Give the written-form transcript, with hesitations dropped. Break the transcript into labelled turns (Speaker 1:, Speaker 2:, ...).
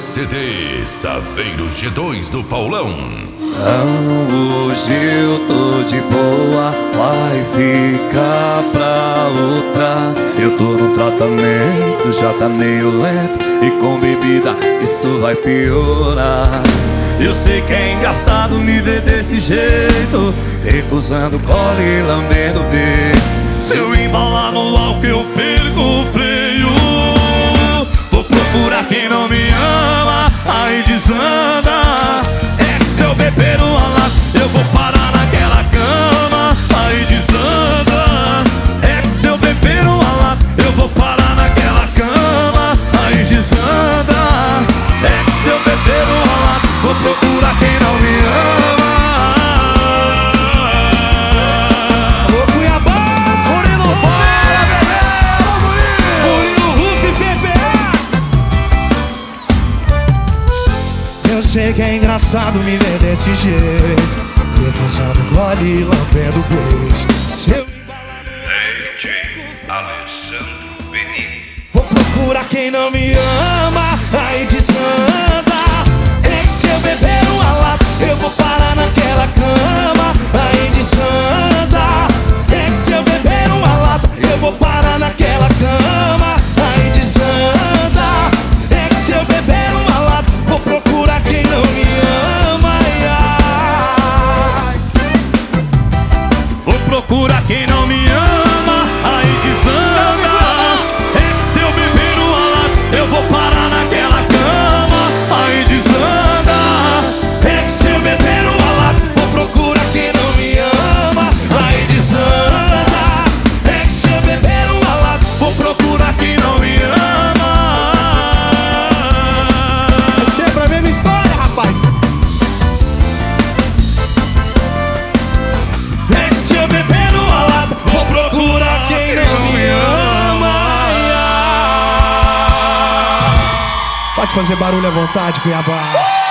Speaker 1: CD Saveiro G2 do Paulão.
Speaker 2: Hoje eu tô de boa, vai ficar pra outra. Eu tô no tratamento, já tá meio lento, e com bebida isso vai piorar. Eu sei que é engraçado me ver desse jeito, recusando cola e lambendo beijo. Se eu embalar no álcool eu perco o freio. Vou procurar quem não me ama, aí desanda. É que se eu beber uma lata eu vou parar naquela cama, aí desanda. É que se eu beber uma lata eu vou parar naquela cama, aí desanda. É que se eu beber uma lata vou procurar quem não me ama.
Speaker 3: Ô Cuiabá, Murilo, bora, bebê! Murilo, Ruf e PPA. Eu sei que é engraçado me ver desse jeito, recusando gole e lambendo beijo. Se eu embalar
Speaker 1: DJ Alessandro Benini.
Speaker 3: vou procurar quem não me ama, aí desanda. É que se eu beber uma lata eu vou parar naquela cama, aí desanda. É que se eu beber uma lata eu vou parar naquela cama, aí desanda. É que se eu beber uma lata vou procurar quem não me ama, ai, ai.
Speaker 2: Vou procurar quem não me ama, aí desanda. É que se eu beber uma lata eu vou parar naquela cama, aí desanda.
Speaker 3: É que se eu beber uma lata vou procurar quem não me ama, aí desanda. É que se eu beber uma lata
Speaker 2: Vou procurar quem não me ama.
Speaker 3: é sempre a mesma história, rapaz. É que se eu beber uma lata vou procurar quem não me ama, ai, ai. Pode fazer barulho à vontade, Cuiabá.